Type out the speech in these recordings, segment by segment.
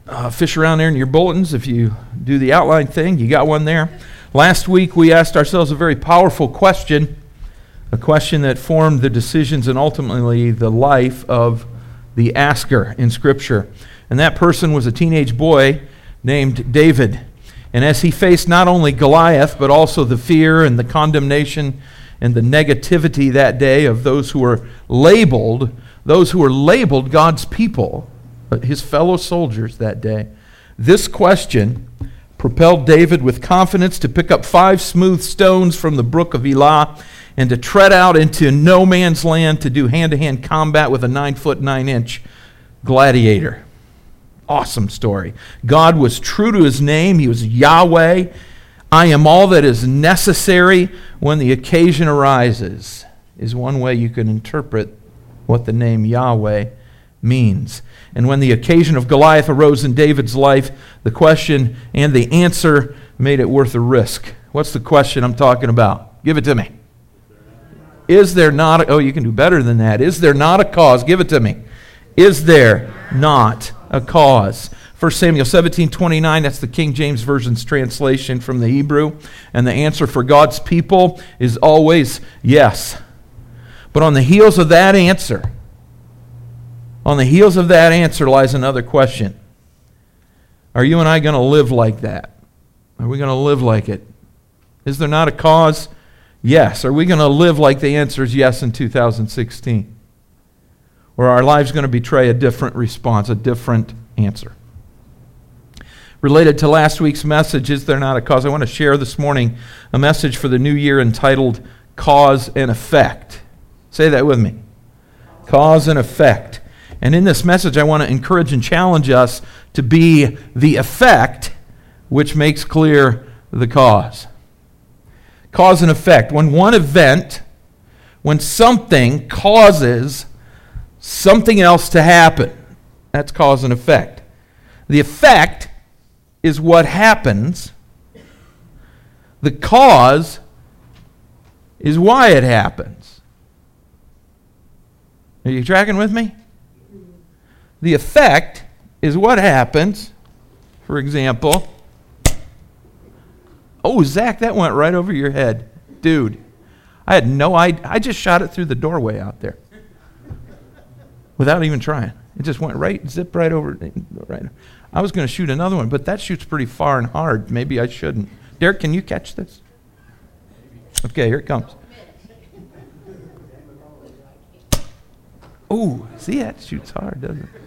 fish around there in your bulletins. If you do the outline thing, you got one there. Last week we asked ourselves a very powerful question, a question that formed the decisions and ultimately the life of the asker in Scripture. And that person was a teenage boy named David. And as he faced not only Goliath, but also the fear and the condemnation and the negativity that day of those who were labeled God's people, his fellow soldiers that day, this question propelled David with confidence to pick up 5 smooth stones from the brook of Elah and to tread out into no man's land to do hand-to-hand combat with a 9-foot 9-inch gladiator. Awesome story. God was true to his name. He was Yahweh. I am all that is necessary when the occasion arises, is one way you can interpret what the name Yahweh means. And when the occasion of Goliath arose in David's life, the question and the answer made it worth the risk. What's the question I'm talking about? Give it to me. Is there not you can do better than that. Is there not a cause? Give it to me. Is there not a cause? 1 Samuel 17:29, that's the King James Version's translation from the Hebrew. And the answer for God's people is always yes. But on the heels of that answer lies another question. Are you and I going to live like that? Are we going to live like it? Is there not a cause? Yes. Are we going to live like the answer is yes in 2016? Or are our lives going to betray a different response, a different answer? Related to last week's message, is there not a cause? I want to share this morning a message for the new year entitled Cause and Effect. Say that with me. Cause and effect. And in this message, I want to encourage and challenge us to be the effect which makes clear the cause. Cause and effect. When something causes something else to happen, that's cause and effect. The effect is what happens. The cause is why it happens. Are you tracking with me? The effect is what happens. For example, Zach, that went right over your head. Dude, I had no idea. I just shot it through the doorway out there without even trying. It just went zipped right over. Right. I was going to shoot another one, but that shoots pretty far and hard. Maybe I shouldn't. Derek, can you catch this? Okay, here it comes. Ooh, see, that shoots hard, doesn't it?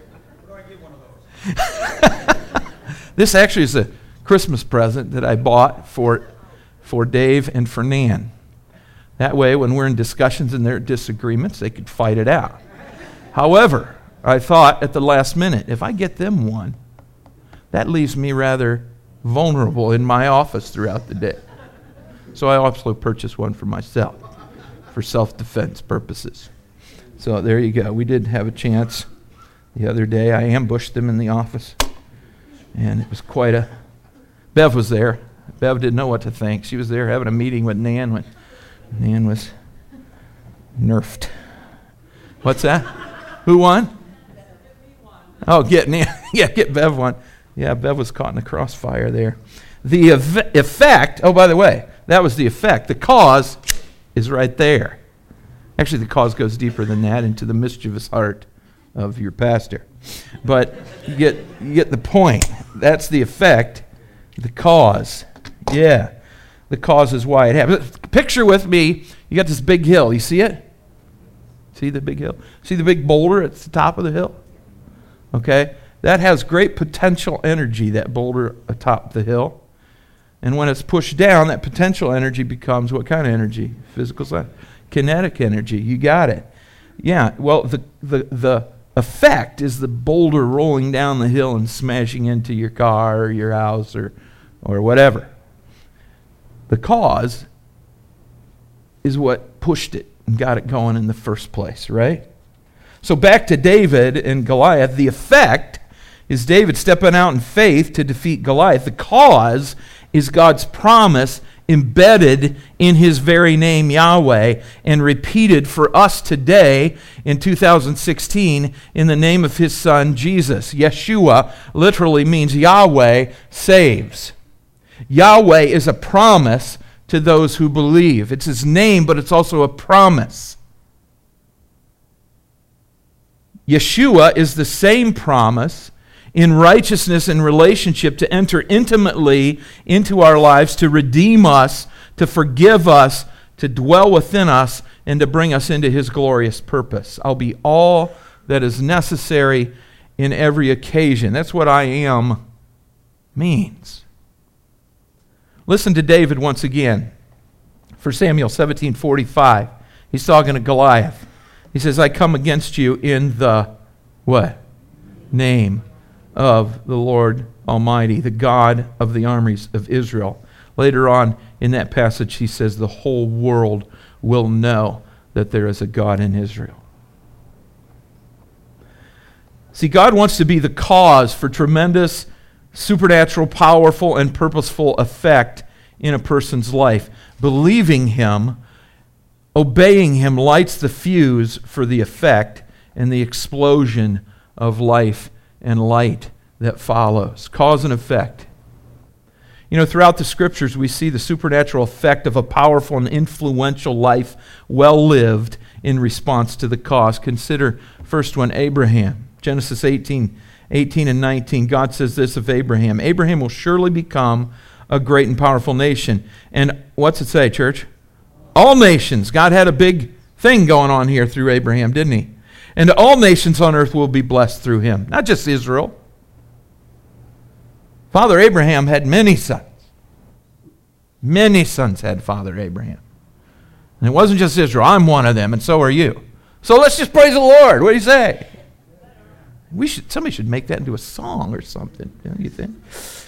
This actually is a Christmas present that I bought for Dave and for Nan. That way, when we're in discussions and there are disagreements, they could fight it out. However, I thought at the last minute, if I get them one, that leaves me rather vulnerable in my office throughout the day. So I also purchased one for myself for self-defense purposes. So there you go. We did have a chance the other day. I ambushed them in the office, and it was quite a... Bev was there. Bev didn't know what to think. She was there having a meeting with Nan when Nan was nerfed. What's that? Who won? Oh, get Nan. Yeah, get Bev one. Yeah, Bev was caught in the crossfire there. The effect, by the way, that was the effect. The cause is right there. Actually, the cause goes deeper than that, into the mischievous heart of your pastor. But you get the point. That's the effect. The cause. Yeah. The cause is why it happens. Picture with me, you got this big hill. You see it? See the big hill? See the big boulder at the top of the hill? Okay? That has great potential energy, that boulder atop the hill. And when it's pushed down, that potential energy becomes what kind of energy? Physical side. Kinetic energy. You got it. Yeah, well, the effect is the boulder rolling down the hill and smashing into your car or your house or whatever. The cause is what pushed it and got it going in the first place, right? So back to David and Goliath. The effect is David stepping out in faith to defeat Goliath. The cause is God's promise embedded in his very name, Yahweh, and repeated for us today in 2016 in the name of his son, Jesus. Yeshua literally means Yahweh saves. Yahweh is a promise to those who believe. It's his name, but it's also a promise. Yeshua is the same promise in righteousness and relationship to enter intimately into our lives, to redeem us, to forgive us, to dwell within us, and to bring us into his glorious purpose. I'll be all that is necessary in every occasion. That's what I am means. Listen to David once again. 1 Samuel 17:45. He's talking to Goliath. He says, I come against you in the what? Name of the Lord Almighty, the God of the armies of Israel. Later on in that passage, he says, the whole world will know that there is a God in Israel. See, God wants to be the cause for tremendous, supernatural, powerful, and purposeful effect in a person's life. Believing him, obeying him lights the fuse for the effect and the explosion of life and light that follows. Cause and effect. You know, throughout the Scriptures, we see the supernatural effect of a powerful and influential life well lived in response to the cause. Consider first one, Abraham. Genesis 18 and 19, God says this of Abraham. Abraham will surely become a great and powerful nation. And what's it say, church? All nations. God had a big thing going on here through Abraham, didn't he? And all nations on earth will be blessed through him. Not just Israel. Father Abraham had many sons. Many sons had Father Abraham. And it wasn't just Israel. I'm one of them, and so are you. So let's just praise the Lord. What do you say? Somebody should make that into a song or something, don't you think?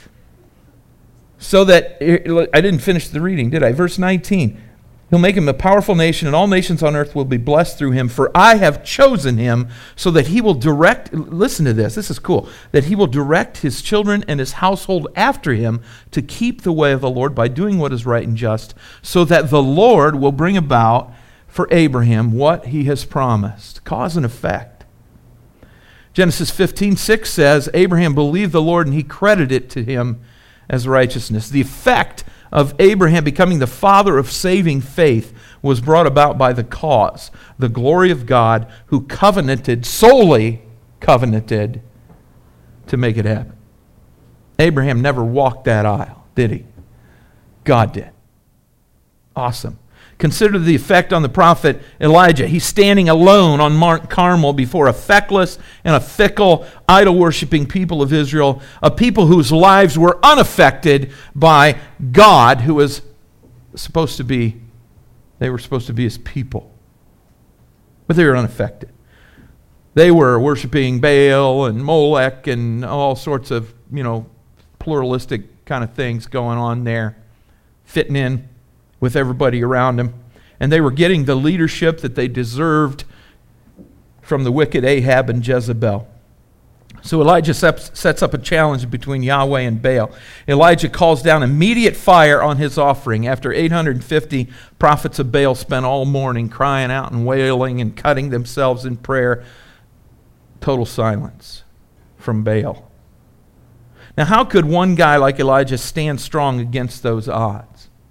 So that, I didn't finish the reading, did I? Verse 19. He'll make him a powerful nation, and all nations on earth will be blessed through him. For I have chosen him so that he will direct, listen to this is cool, that he will direct his children and his household after him to keep the way of the Lord by doing what is right and just, so that the Lord will bring about for Abraham what he has promised. Cause and effect. Genesis 15:6 says, Abraham believed the Lord and he credited it to him as righteousness. The effect of Abraham becoming the father of saving faith was brought about by the cause, the glory of God who solely covenanted to make it happen. Abraham never walked that aisle, did he? God did. Awesome. Consider the effect on the prophet Elijah. He's standing alone on Mount Carmel before a feckless and a fickle, idol-worshiping people of Israel, a people whose lives were unaffected by God, who was supposed to be, they were supposed to be his people. But they were unaffected. They were worshiping Baal and Molech and all sorts of, pluralistic kind of things going on there, fitting in with everybody around him. And they were getting the leadership that they deserved from the wicked Ahab and Jezebel. So Elijah sets up a challenge between Yahweh and Baal. Elijah calls down immediate fire on his offering after 850 prophets of Baal spent all morning crying out and wailing and cutting themselves in prayer. Total silence from Baal. Now, how could one guy like Elijah stand strong against those odds?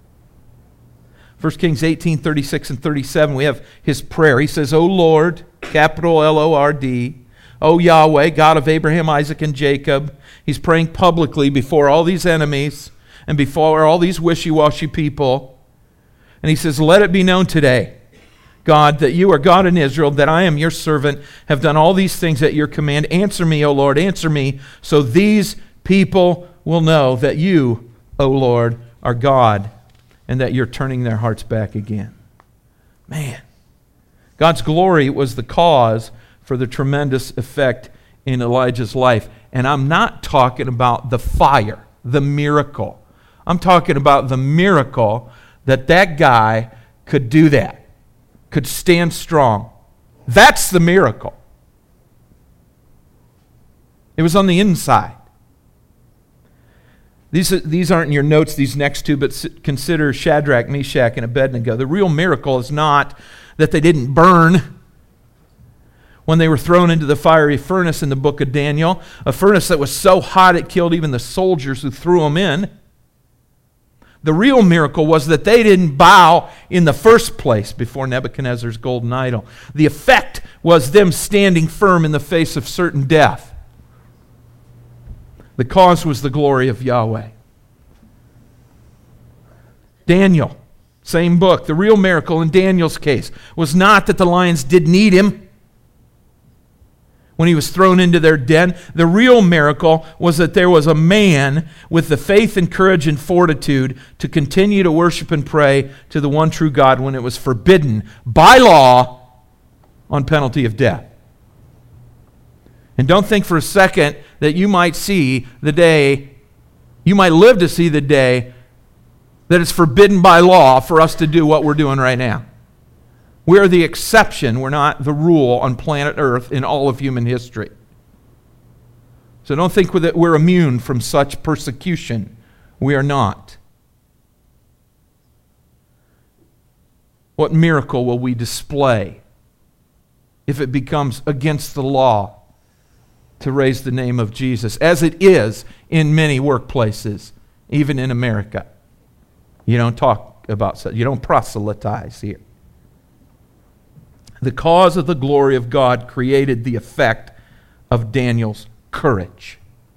1 Kings 18:36 and 37, we have his prayer. He says, O Lord, capital L-O-R-D, O Yahweh, God of Abraham, Isaac, and Jacob. He's praying publicly before all these enemies and before all these wishy-washy people. And he says, let it be known today, God, that you are God in Israel, that I am your servant, have done all these things at your command. Answer me, O Lord, answer me, so these people will know that you, O Lord, are God, and that you're turning their hearts back again. Man, God's glory was the cause for the tremendous effect in Elijah's life. And I'm not talking about the fire, the miracle. I'm talking about the miracle that guy could do that, could stand strong. That's the miracle. It was on the inside. These aren't in your notes, these next two, but consider Shadrach, Meshach, and Abednego. The real miracle is not that they didn't burn when they were thrown into the fiery furnace in the book of Daniel, a furnace that was so hot it killed even the soldiers who threw them in. The real miracle was that they didn't bow in the first place before Nebuchadnezzar's golden idol. The effect was them standing firm in the face of certain death. The cause was the glory of Yahweh. Daniel, same book. The real miracle in Daniel's case was not that the lions didn't eat him when he was thrown into their den. The real miracle was that there was a man with the faith and courage and fortitude to continue to worship and pray to the one true God when it was forbidden by law on penalty of death. And don't think for a second that you might see the day, you might live to see the day that it's forbidden by law for us to do what we're doing right now. We're the exception. We're not the rule on planet Earth in all of human history. So don't think that we're immune from such persecution. We are not. What miracle will we display if it becomes against the law to raise the name of Jesus, as it is in many workplaces, even in America? You don't talk about, you don't proselytize here. The cause of the glory of God created the effect of Daniel's courage.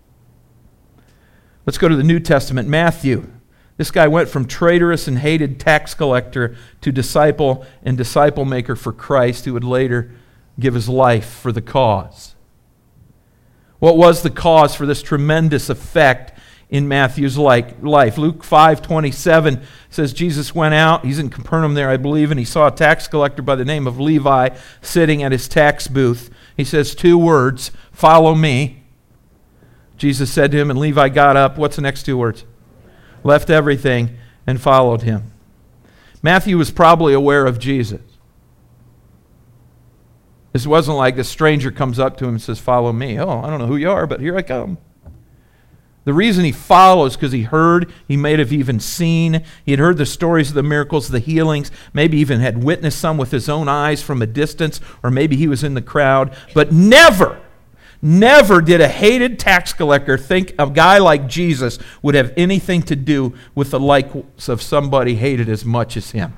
Let's go to the New Testament. Matthew. This guy went from traitorous and hated tax collector to disciple and disciple maker for Christ, who would later give his life for the cause. What was the cause for this tremendous effect in Matthew's life? Luke 5:27 says Jesus went out, he's in Capernaum there, I believe, and he saw a tax collector by the name of Levi sitting at his tax booth. He says 2 words, "Follow me." Jesus said to him, and Levi got up. What's the next 2 words? Left everything and followed him. Matthew was probably aware of Jesus. This wasn't like a stranger comes up to him and says, "Follow me." "Oh, I don't know who you are, but here I come." The reason he follows because he heard, he may have even seen, he had heard the stories of the miracles, the healings, maybe even had witnessed some with his own eyes from a distance, or maybe he was in the crowd. But never did a hated tax collector think a guy like Jesus would have anything to do with the likes of somebody hated as much as him.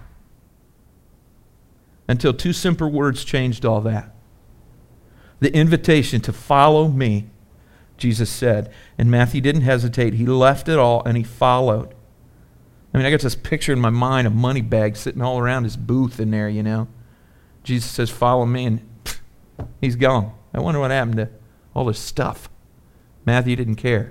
Until 2 simple words changed all that. The invitation to follow me, Jesus said. And Matthew didn't hesitate. He left it all and he followed. I mean, I got this picture in my mind of money bags sitting all around his booth in there, you know. Jesus says, "Follow me," and he's gone. I wonder what happened to all this stuff. Matthew didn't care.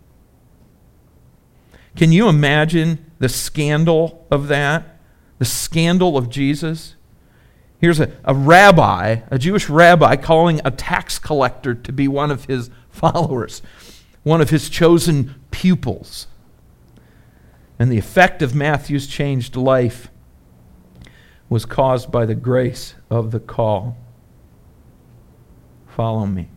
Can you imagine the scandal of that? The scandal of Jesus? Here's a rabbi, a Jewish rabbi, calling a tax collector to be one of his followers, one of his chosen pupils. And the effect of Matthew's changed life was caused by the grace of the call. Follow me.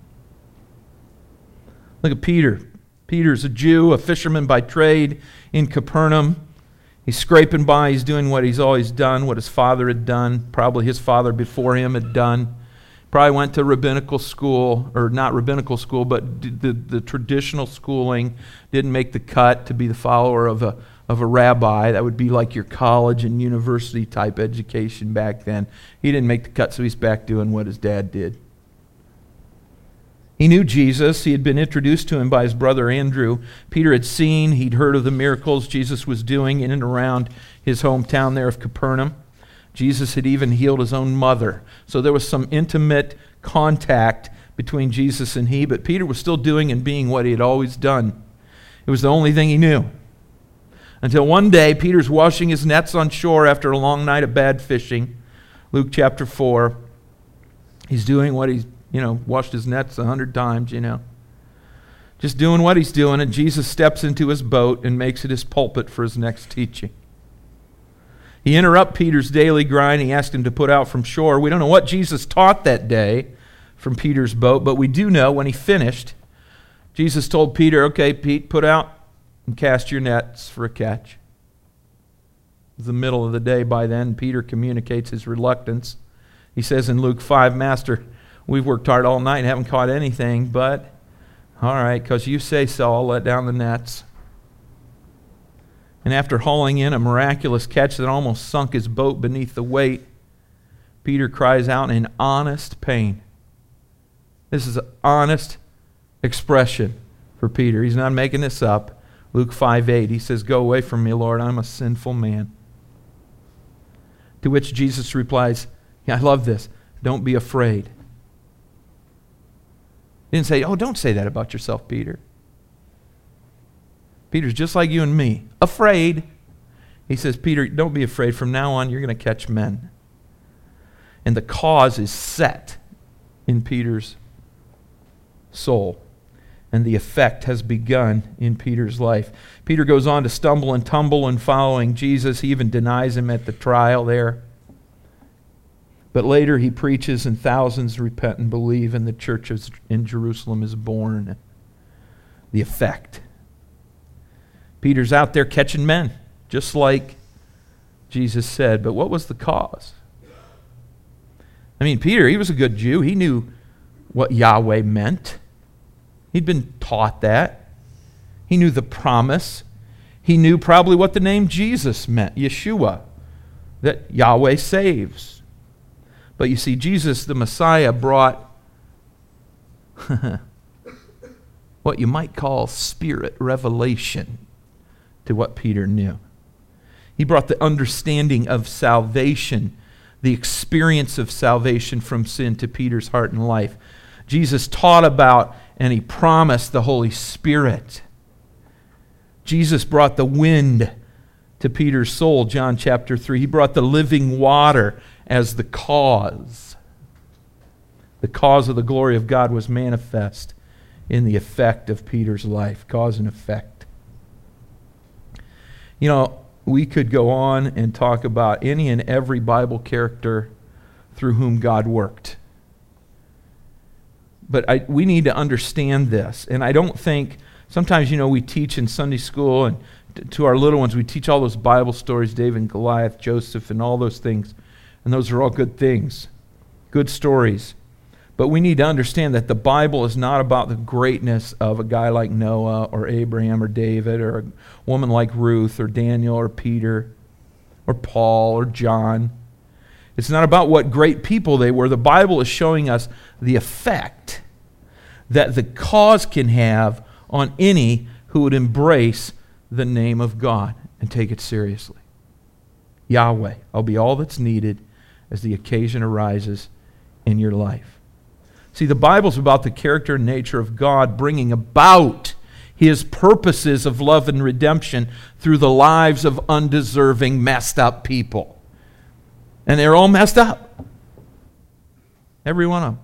Look at Peter. Peter's a Jew, a fisherman by trade in Capernaum. He's scraping by. He's doing what he's always done, what his father had done, probably his father before him had done. Probably went to rabbinical school, or not rabbinical school, but the traditional schooling. Didn't make the cut to be the follower of a rabbi. That would be like your college and university type education back then. He didn't make the cut, so he's back doing what his dad did. He knew Jesus. He had been introduced to him by his brother Andrew. Peter had seen, he'd heard of the miracles Jesus was doing in and around his hometown there of Capernaum. Jesus had even healed his own mother. So there was some intimate contact between Jesus and he, but Peter was still doing and being what he had always done. It was the only thing he knew. Until one day, Peter's washing his nets on shore after a long night of bad fishing. Luke chapter 4. He's doing what he's washed his nets 100 times, Just doing what he's doing, and Jesus steps into his boat and makes it his pulpit for his next teaching. He interrupts Peter's daily grind. He asked him to put out from shore. We don't know what Jesus taught that day from Peter's boat, but we do know when he finished, Jesus told Peter, "Okay, Pete, put out and cast your nets for a catch. It's the middle of the day by then. Peter communicates his reluctance. He says in Luke 5, Master, we've worked hard all night and haven't caught anything, but all right, because you say so, I'll let down the nets. And after hauling in a miraculous catch that almost sunk his boat beneath the weight, Peter cries out in honest pain. This is an honest expression for Peter. He's not making this up. Luke 5:8, he says, Go away from me, Lord, I'm a sinful man. To which Jesus replies, I love this, don't be afraid. He didn't say, don't say that about yourself, Peter. Peter's just like you and me, afraid. He says, Peter, don't be afraid. From now on, you're going to catch men. And the cause is set in Peter's soul. And the effect has begun in Peter's life. Peter goes on to stumble and tumble in following Jesus. He even denies him at the trial there. But later he preaches and thousands repent and believe, and the church in Jerusalem is born. The effect. Peter's out there catching men, just like Jesus said. But what was the cause? I mean, Peter, he was a good Jew. He knew what Yahweh meant. He'd been taught that. He knew the promise. He knew probably what the name Jesus meant, Yeshua, that Yahweh saves. But you see, Jesus, the Messiah, brought what you might call spirit revelation to what Peter knew. He brought the understanding of salvation, the experience of salvation from sin to Peter's heart and life. Jesus taught about and he promised the Holy Spirit. Jesus brought the wind to Peter's soul, John chapter 3. He brought the living water as the cause. The cause of the glory of God was manifest in the effect of Peter's life, cause and effect. You know, we could go on and talk about any and every Bible character through whom God worked. But we need to understand this. And I don't think, sometimes, we teach in Sunday school, and to our little ones, we teach all those Bible stories, David and Goliath, Joseph, and all those things. And those are all good things, good stories. But we need to understand that the Bible is not about the greatness of a guy like Noah or Abraham or David or a woman like Ruth or Daniel or Peter or Paul or John. It's not about what great people they were. The Bible is showing us the effect that the cause can have on any who would embrace the name of God and take it seriously. Yahweh, I'll be all that's needed as the occasion arises in your life. See, the Bible's about the character and nature of God bringing about His purposes of love and redemption through the lives of undeserving, messed up people. And they're all messed up. Every one of them.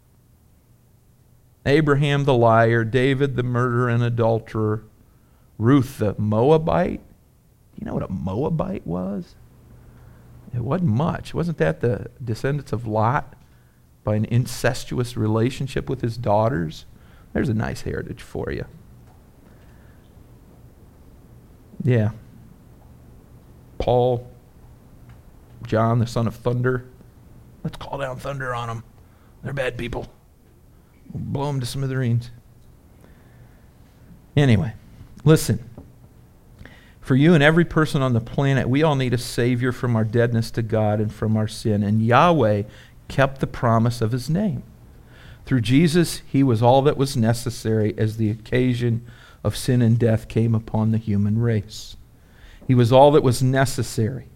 Abraham the liar, David the murderer and adulterer, Ruth the Moabite. Do you know what a Moabite was? It wasn't much. Wasn't that the descendants of Lot by an incestuous relationship with his daughters? There's a nice heritage for you. Yeah. Paul, John, the son of thunder. Let's call down thunder on them. They're bad people. We'll blow them to smithereens. Anyway, listen. For you and every person on the planet, we all need a Savior from our deadness to God and from our sin. And Yahweh kept the promise of His name. Through Jesus, He was all that was necessary as the occasion of sin and death came upon the human race. He was all that was necessary.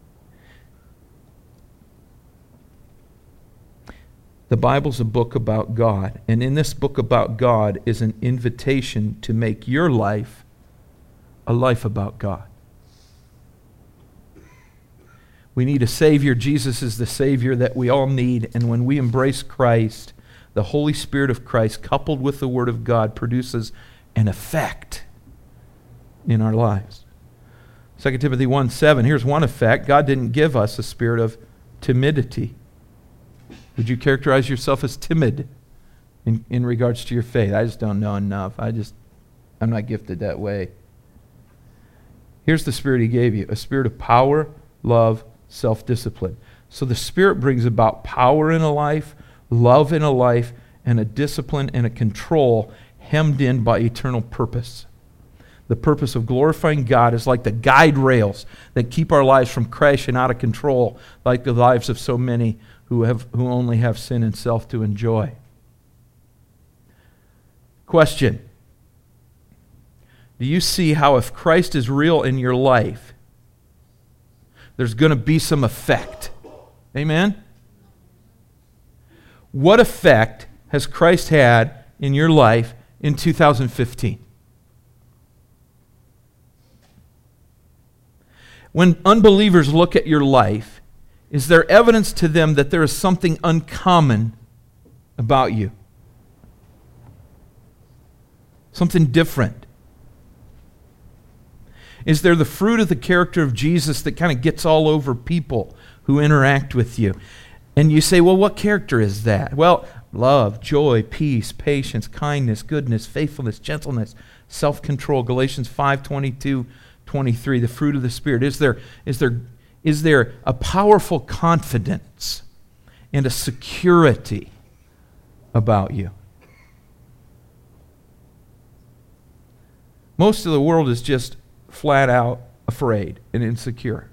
The Bible's a book about God, and in this book about God is an invitation to make your life a life about God. We need a Savior. Jesus is the Savior that we all need, and when we embrace Christ, the Holy Spirit of Christ, coupled with the Word of God, produces an effect in our lives. 2 Timothy 1:7, here's one effect. God didn't give us a spirit of timidity. Would you characterize yourself as timid in regards to your faith? I just don't know enough. I'm not gifted that way. Here's the Spirit he gave you, a spirit of power, love, self-discipline. So the Spirit brings about power in a life, love in a life, and a discipline and a control hemmed in by eternal purpose. The purpose of glorifying God is like the guide rails that keep our lives from crashing out of control, like the lives of so many who only have sin and self to enjoy. Question. Do you see how if Christ is real in your life, there's going to be some effect? Amen? What effect has Christ had in your life in 2015? When unbelievers look at your life, is there evidence to them that there is something uncommon about you? Something different? Is there the fruit of the character of Jesus that kind of gets all over people who interact with you? And you say, well, what character is that? Well, love, joy, peace, patience, kindness, goodness, faithfulness, gentleness, self-control. Galatians 5:22-23, the fruit of the Spirit. Is there a powerful confidence and a security about you? Most of the world is just flat out afraid and insecure.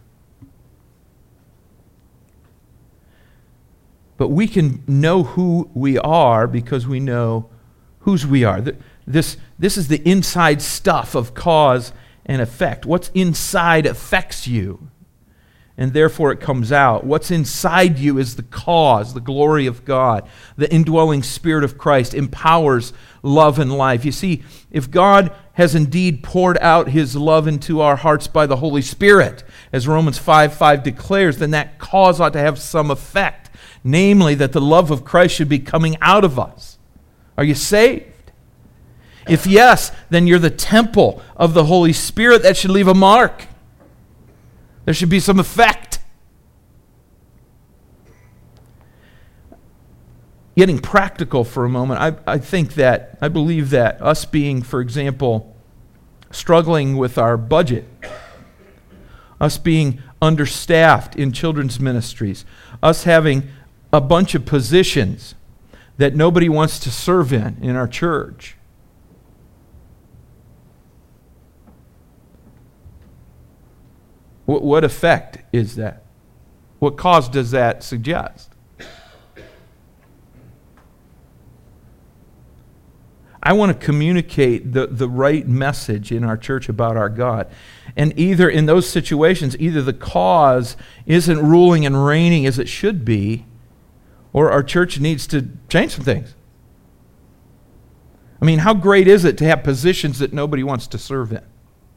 But we can know who we are because we know whose we are. This is the inside stuff of cause and effect. What's inside affects you, and therefore it comes out. What's inside you is the cause, the glory of God. The indwelling Spirit of Christ empowers love and life. You see, if God has indeed poured out His love into our hearts by the Holy Spirit, as Romans 5:5 declares, then that cause ought to have some effect. Namely, that the love of Christ should be coming out of us. Are you saved? If yes, then you're the temple of the Holy Spirit. That should leave a mark. There should be some effect. Getting practical for a moment, I believe that us being, for example, struggling with our budget, us being understaffed in children's ministries, us having a bunch of positions that nobody wants to serve in our church. What effect is that? What cause does that suggest? I want to communicate the right message in our church about our God. And either in those situations, either the cause isn't ruling and reigning as it should be, or our church needs to change some things. I mean, how great is it to have positions that nobody wants to serve in?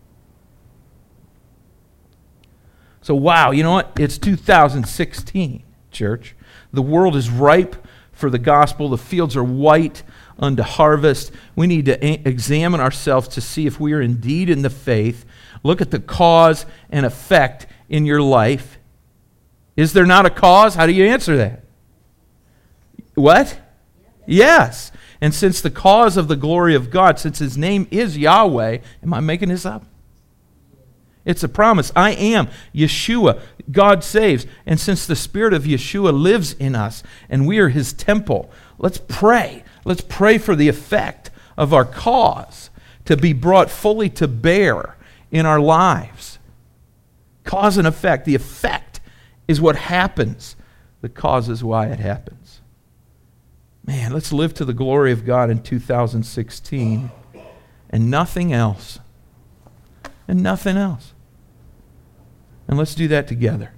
So, wow, you know what? It's 2016, church. The world is ripe for the gospel. The fields are white unto harvest. We need to examine ourselves to see if we are indeed in the faith. Look at the cause and effect in your life. Is there not a cause? How do you answer that? What? Yes. And since the cause of the glory of God, since His name is Yahweh, am I making this up? It's a promise. I am Yeshua. God saves. And since the Spirit of Yeshua lives in us and we are His temple, let's pray. Let's pray for the effect of our cause to be brought fully to bear in our lives. Cause and effect. The effect is what happens. The cause is why it happens. Man, let's live to the glory of God in 2016 and nothing else. And nothing else. And let's do that together.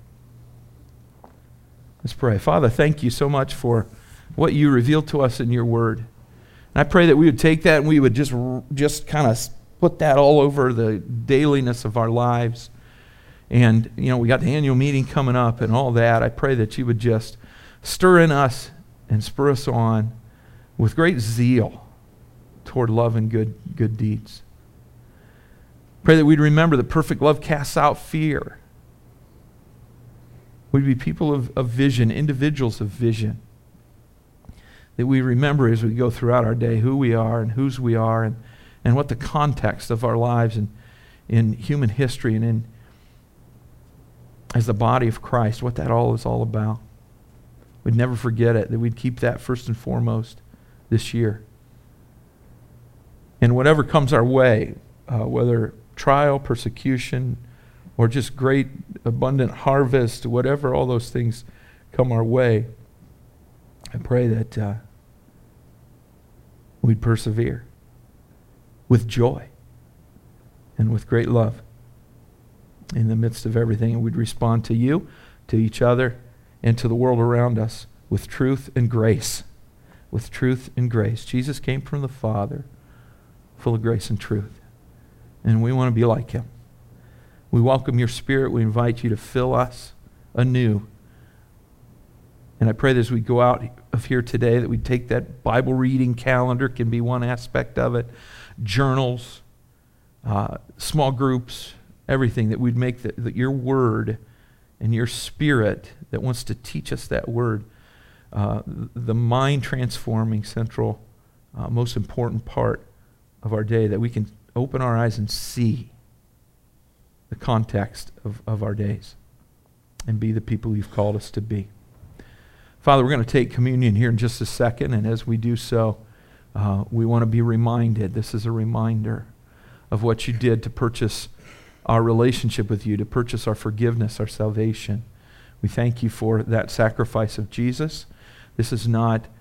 Let's pray. Father, thank you so much for what you revealed to us in your word. And I pray that we would take that and we would just kind of put that all over the dailiness of our lives. And, you know, we got the annual meeting coming up and all that. I pray that you would just stir in us and spur us on with great zeal toward love and good deeds. Pray that we'd remember that perfect love casts out fear. We'd be people of vision, individuals of vision. That we remember as we go throughout our day who we are and whose we are and what the context of our lives in human history and in as the body of Christ, what that all is all about. We'd never forget it, that we'd keep that first and foremost this year. And whatever comes our way, whether trial, persecution, or just great abundant harvest, whatever all those things come our way, I pray that we'd persevere with joy and with great love in the midst of everything. And we'd respond to you, to each other, and to the world around us with truth and grace. With truth and grace. Jesus came from the Father, full of grace and truth. And we want to be like him. We welcome your Spirit. We invite you to fill us anew. And I pray that as we go out of here today, that we take that Bible reading calendar, can be one aspect of it, journals, small groups, everything, that we'd make that your word and your Spirit that wants to teach us that word, the mind-transforming, central, most important part of our day, that we can open our eyes and see the context of our days and be the people you've called us to be. Father, we're going to take communion here in just a second, and as we do so, we want to be reminded, this is a reminder of what you did to purchase our relationship with you, to purchase our forgiveness, our salvation. We thank you for that sacrifice of Jesus. This is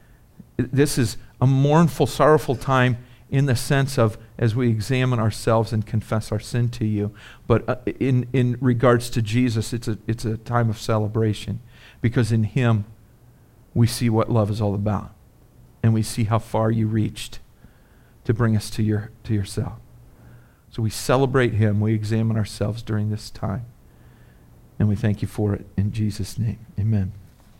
a mournful, sorrowful time in the sense of as we examine ourselves and confess our sin to you. But in regards to Jesus, it's a time of celebration, because in him we see what love is all about, and we see how far you reached to bring us to yourself. So we celebrate him, we examine ourselves during this time, and we thank you for it in Jesus' name. Amen.